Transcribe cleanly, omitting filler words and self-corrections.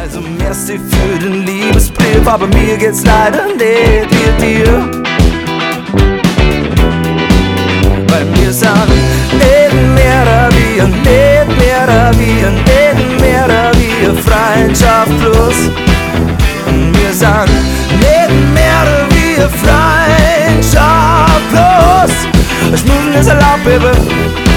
Also merci für den Liebesbrief, aber mir geht's leider nicht wie dir. Weil wir sind nicht mehr wie, nicht mehr wie, nicht mehr wie Freundschaft plus. Wir sind nicht mehr wie Freundschaft plus. Schmusen ist erlaubt, Baby.